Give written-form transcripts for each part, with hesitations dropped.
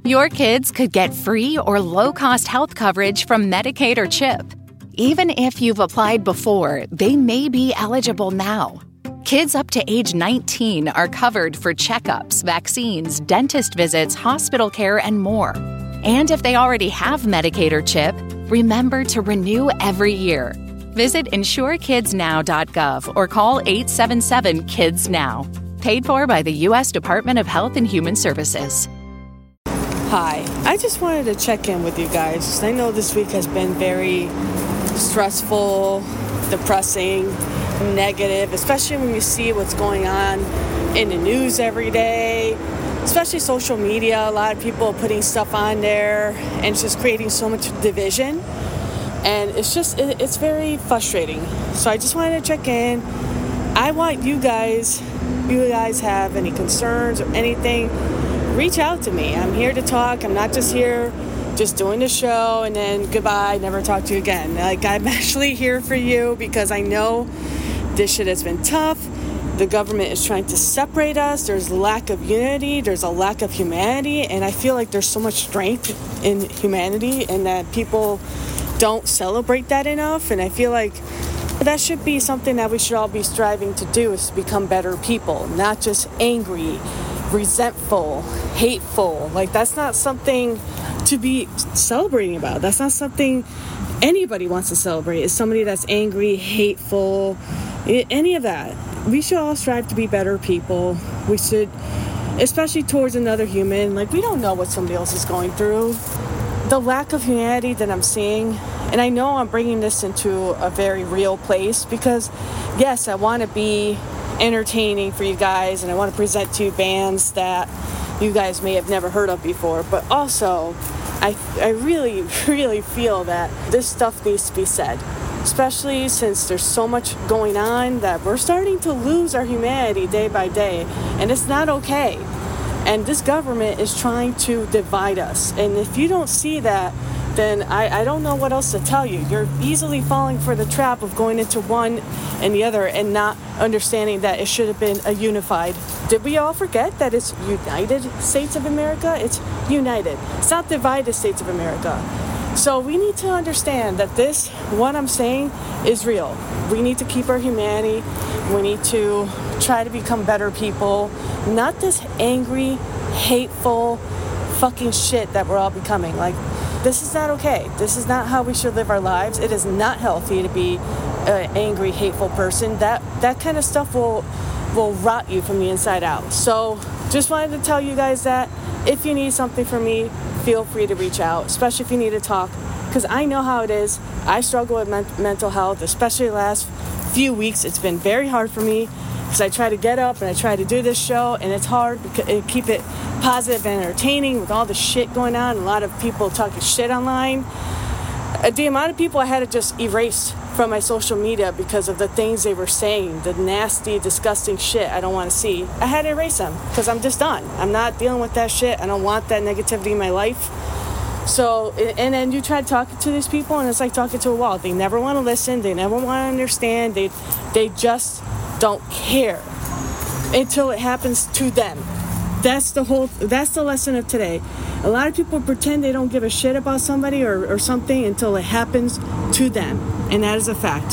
Your kids could get free or low-cost health coverage from Medicaid or CHIP. Even if you've applied before, they may be eligible now. Kids up to age 19 are covered for checkups, vaccines, dentist visits, hospital care, and more. And if they already have Medicaid or CHIP, remember to renew every year. Visit insurekidsnow.gov or call 877-KIDS-NOW. Paid for by the U.S. Department of Health and Human Services. Hi, I just wanted to check in with you guys. I know this week has been very stressful, depressing, negative, especially when you see what's going on in the news every day, especially social media. A lot of people putting stuff on there and it's just creating so much division. And it's very frustrating. So I just wanted to check in. I want you guys have any concerns or anything, reach out to me. I'm here to talk. I'm not just here just doing the show and then goodbye, never talk to you again. Like, I'm actually here for you because I know this shit has been tough. The government is trying to separate us. There's a lack of unity. There's a lack of humanity. And I feel like there's so much strength in humanity and that people don't celebrate that enough. And I feel like that should be something that we should all be striving to do, is to become better people, not just angry, resentful, hateful. Like, that's not something to be celebrating about. That's not something anybody wants to celebrate, is somebody that's angry, hateful, any of that. We should all strive to be better people. We should, especially towards another human. Like, we don't know what somebody else is going through. The lack of humanity that I'm seeing, and I know I'm bringing this into a very real place because, yes, I want to be entertaining for you guys and I want to present to you bands that you guys may have never heard of before, but also I really, really feel that this stuff needs to be said, especially since there's so much going on that we're starting to lose our humanity day by day, and it's not okay. And this government is trying to divide us. And if you don't see that, then I don't know what else to tell you. You're easily falling for the trap of going into one and the other and not understanding that it should have been a unified. Did we all forget that it's United States of America? It's united. It's not divided States of America. So we need to understand that what I'm saying is real. We need to keep our humanity. We need to try to become better people, not this angry, hateful fucking shit that we're all becoming. Like, this is not okay. This is not how we should live our lives. It is not healthy to be an angry, hateful person. That kind of stuff will rot you from the inside out. So just wanted to tell you guys that if you need something from me, feel free to reach out, especially if you need to talk, because I know how it is. I struggle with mental health, especially the last few weeks. It's been very hard for me because I try to get up and I try to do this show, and it's hard to keep it positive and entertaining with all the shit going on. A lot of people talking shit online. The amount of people I had to just erase from my social media because of the things they were saying, the nasty, disgusting shit I don't want to see. I had to erase them because I'm just done. I'm not dealing with that shit. I don't want that negativity in my life. So, and then you try talking to these people and it's like talking to a wall. They never want to listen. They never want to understand. They just don't care until it happens to them. That's the lesson of today. A lot of people pretend they don't give a shit about somebody or something until it happens to them. And that is a fact.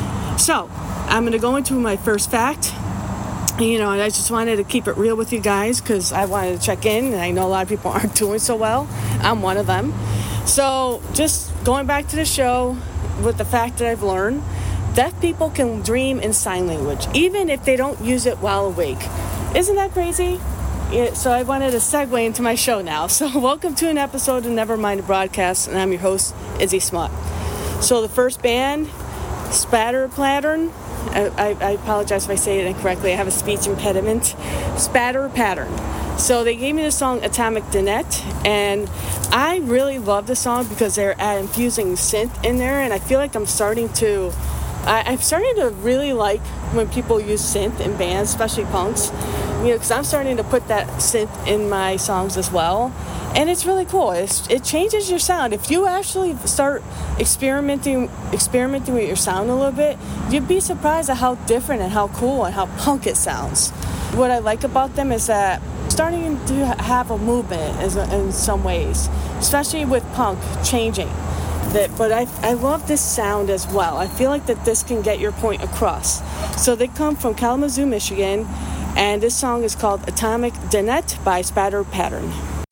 So, I'm going to go into my first fact. And I just wanted to keep it real with you guys because I wanted to check in. And I know a lot of people aren't doing so well. I'm one of them. So, just going back to the show with the fact that I've learned, deaf people can dream in sign language, even if they don't use it while awake. Isn't that crazy? So I wanted to segue into my show now. So welcome to an episode of Nevermind the Broadcast, and I'm your host, Izzy Smut. So the first band, Spatter Pattern, I apologize if I say it incorrectly. I have a speech impediment. Spatter Pattern. So they gave me the song Atomic Dinette, and I really love the song because they're infusing synth in there, and I feel like I'm starting to really like when people use synth in bands, especially punks, because I'm starting to put that synth in my songs as well, and it's really cool. It changes your sound. If you actually start experimenting with your sound a little bit, you'd be surprised at how different and how cool and how punk it sounds. What I like about them is that starting to have a movement in some ways, especially with punk changing. But I love this sound as well. I feel like that this can get your point across. So they come from Kalamazoo, Michigan, and this song is called Atomic Dinette by Spatter Pattern.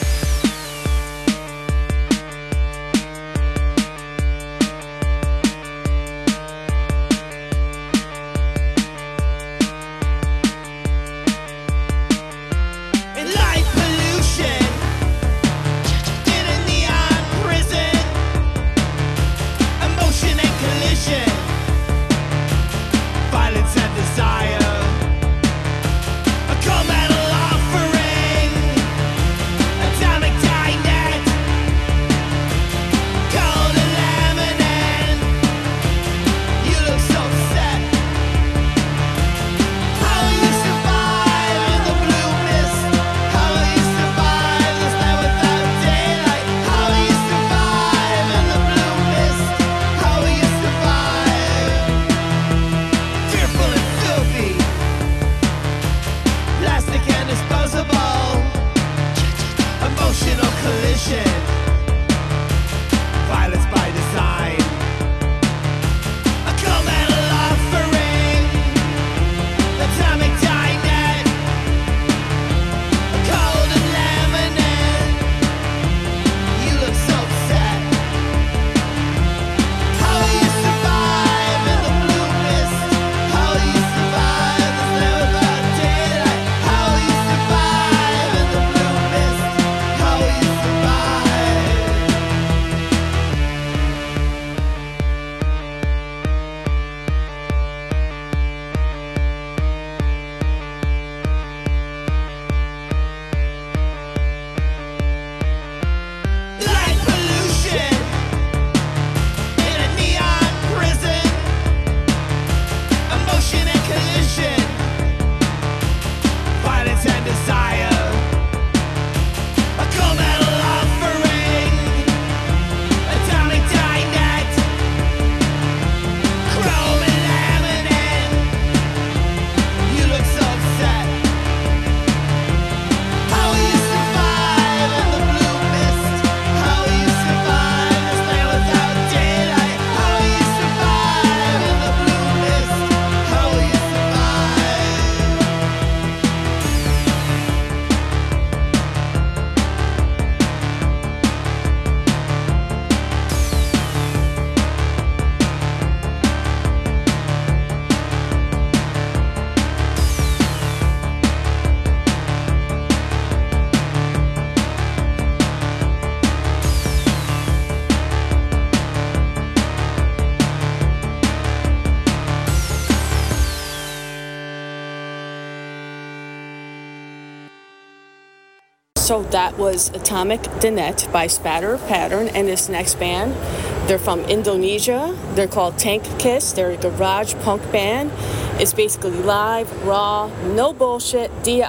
So that was Atomic Dinette by Spatter Pattern, and this next band, they're from Indonesia. They're called Tank Kiss. They're a garage punk band. It's basically live, raw, no bullshit,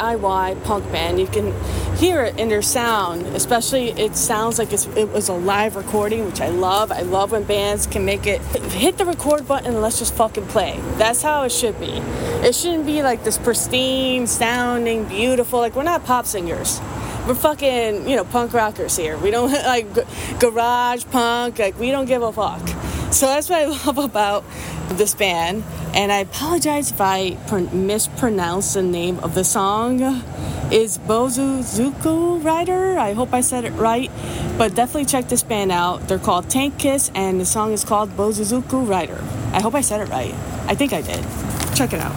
DIY punk band. You can hear it in their sound, especially it sounds like it was a live recording, which I love. I love when bands can make it, hit the record button and let's just fucking play. That's how it should be. It shouldn't be like this pristine sounding, beautiful, like we're not pop singers. We're fucking, punk rockers here. We don't like garage punk. Like, we don't give a fuck. So that's what I love about this band. And I apologize if I mispronounce the name of the song. Is Bozuzuku Rider? I hope I said it right. But definitely check this band out. They're called Tank Kiss, and the song is called Bozuzuku Rider. I hope I said it right. I think I did. Check it out.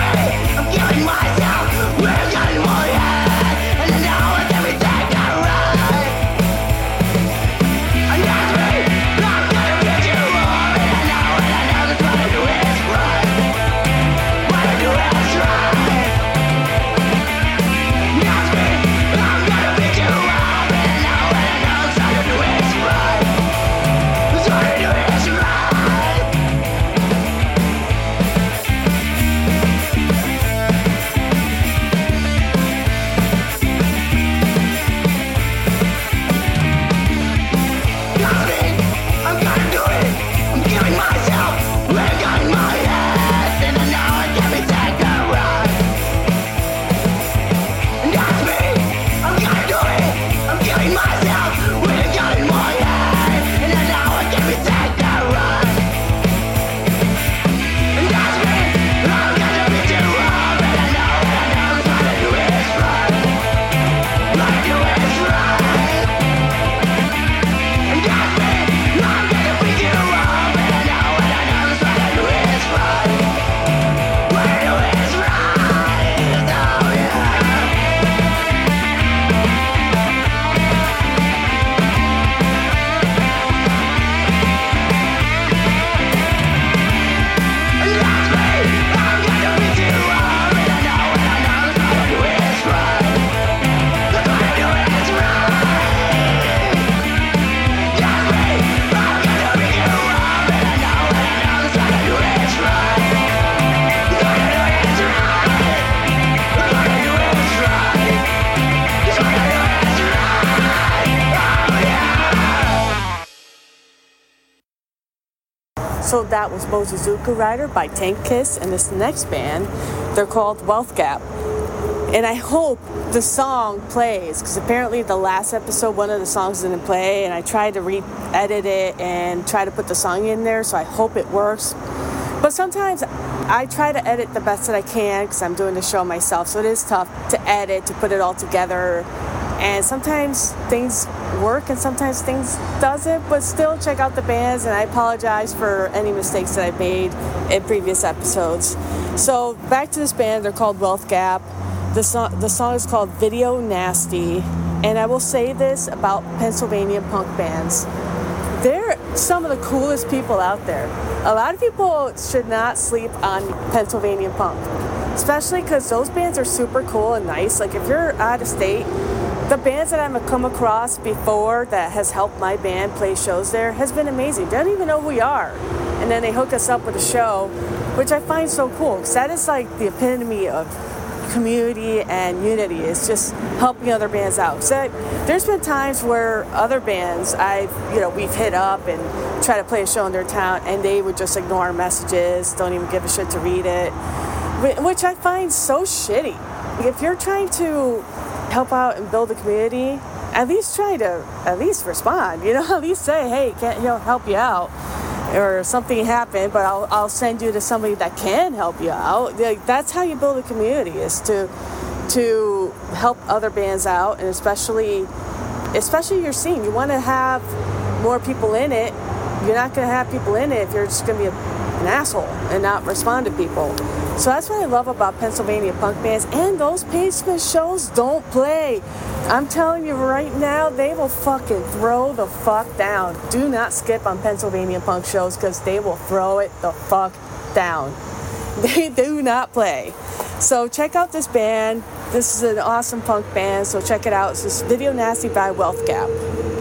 Myself, we're getting more, yeah, and now it's everything I run. So that was Mochizuki Rider by Tank Kiss, and this next band, they're called Wealth Gap. And I hope the song plays, because apparently the last episode, one of the songs didn't play, and I tried to re-edit it and try to put the song in there, so I hope it works. But sometimes I try to edit the best that I can, because I'm doing the show myself, so it is tough to edit, to put it all together. And sometimes things work and sometimes things doesn't, but still check out the bands, and I apologize for any mistakes that I've made in previous episodes. So back to this band, they're called Wealth Gap. The song is called Video Nasty, and I will say this about Pennsylvania punk bands. They're some of the coolest people out there. A lot of people should not sleep on Pennsylvania punk, especially because those bands are super cool and nice. Like if you're out of state, the bands that I've come across before that has helped my band play shows there has been amazing. They don't even know who we are. And then they hook us up with a show, which I find so cool, because that is like the epitome of community and unity. It's just helping other bands out. So there's been times where other bands we've hit up and try to play a show in their town, and they would just ignore our messages, don't even give a shit to read it, which I find so shitty. If you're trying to help out and build a community, at least try to respond, at least say, hey, can't help you out, or something happened, but I'll send you to somebody that can help you out. That's how you build a community, is to help other bands out, and especially your scene. You want to have more people in it. You're not going to have people in it if you're just going to be an asshole and not respond to people. So that's what I love about Pennsylvania punk bands, and those basement shows don't play. I'm telling you right now, they will fucking throw the fuck down. Do not skip on Pennsylvania punk shows, because they will throw it the fuck down. They do not play. So check out this band. This is an awesome punk band, so check it out. It's this Video Nasty by Wealth Gap.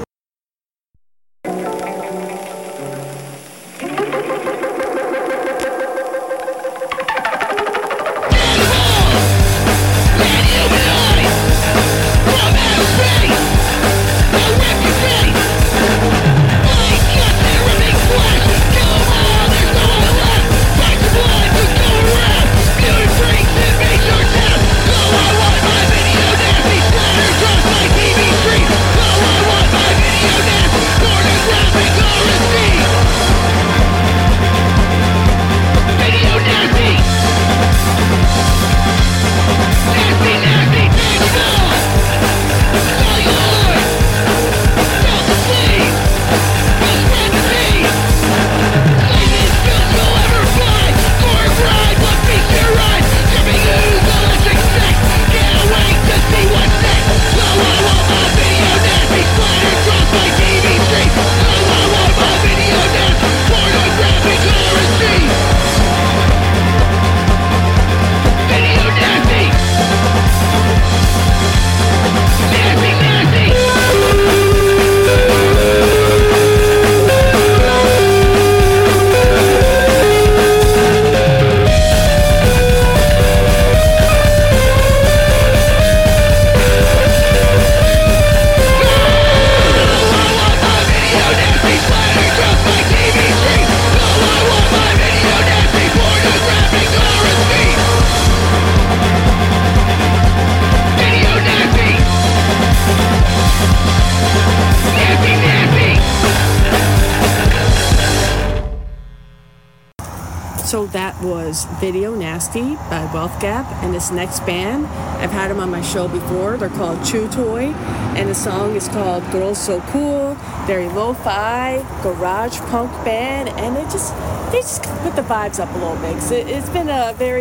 So that was Video Nasty by Wealth Gap, and this next band, I've had them on my show before. They're called Chew Toy, and the song is called Girls So Cool. They're a lo-fi garage punk band, and they just put the vibes up a little bit. 'Cause it's been a very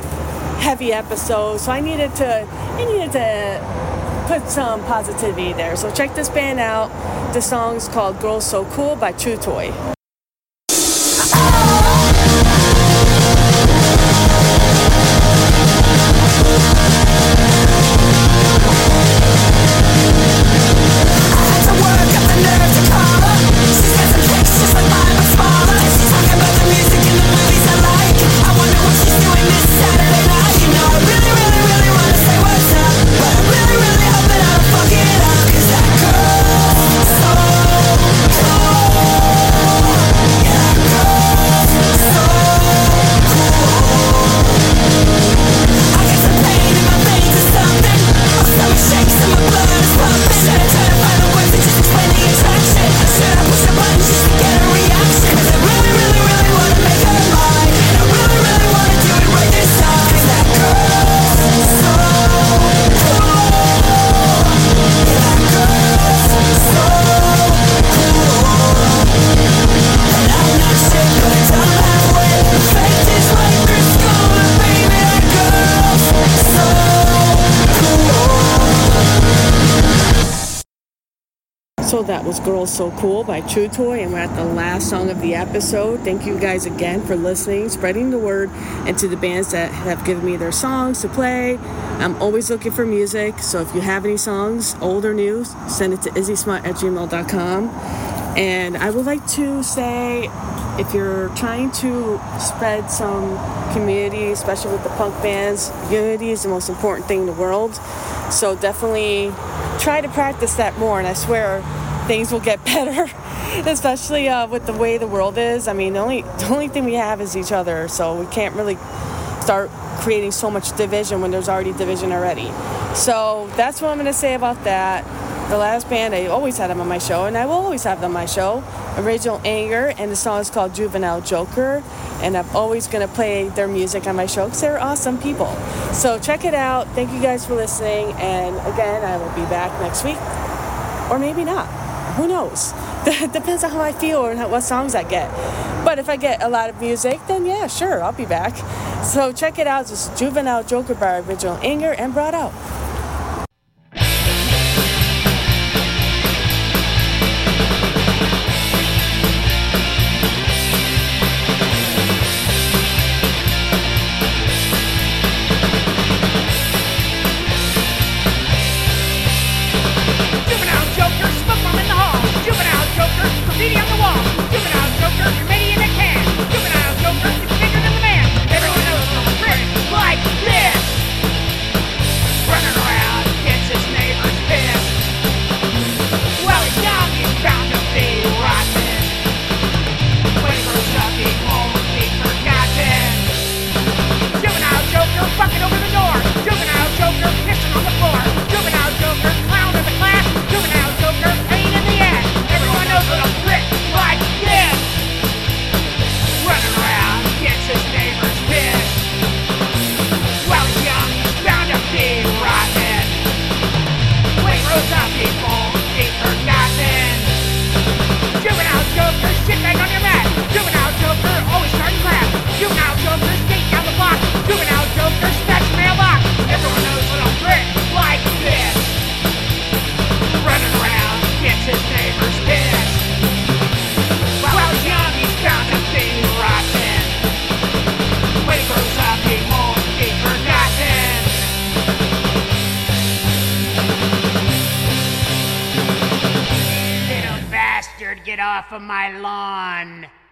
heavy episode, so I needed to put some positivity there. So check this band out. The song is called Girls So Cool by Chew Toy. Fuck it up, 'cause that girl so cool. Also, that was Girls So Cool by True Toy, and we're at the last song of the episode. Thank you guys again for listening, spreading the word, and to the bands that have given me their songs to play. I'm always looking for music, so if you have any songs, old or new, send it to izzysmut@gmail.com. And I would like to say, if you're trying to spread some community, especially with the punk bands, unity is the most important thing in the world. So definitely try to practice that more, and I swear things will get better, especially with the way the world is. I mean, the only thing we have is each other, so we can't really start creating so much division when there's already division already. So that's what I'm going to say about that. The last band, I always had them on my show, and I will always have them on my show, Original Anger, and the song is called Juvenile Joker, and I'm always going to play their music on my show because they're awesome people. So check it out. Thank you guys for listening, and again, I will be back next week, or maybe not. Who knows? Depends on how I feel and what songs I get. But if I get a lot of music, then yeah, sure, I'll be back. So check it out. It's Juvenile Joker by Original Anger and Brought Out. Graffiti on the wall, juvenile joker, committee in a can. Juvenile joker, it's bigger than the man. Everyone knows a trick like this. Running around, gets his neighbors pissed. Well, he's young, he's bound to be rotten. When he grows up, he won't be forgotten. Juvenile joker, fucking over the door. Juvenile joker, pissing on the floor. Juvenile joker, clown in the class. Juvenile joker, pain in the ass. Everyone knows what a prick like this. Running around, gets his neighbors pissed. While he's young, he's bound to be rotten. When he grows up, he won't be forgotten. Juvenile joker, shitbag on your mat. Juvenile joker, always starting crap. Juvenile joker, skate down the block. Juvenile joker, scratch your mailbox. Everyone knows what a prick like this. Running around, gets his neighbors pissed. While he's young, he's bound to be rotten. When he grows up, he won't be forgotten. Little bastard, get off of my lawn.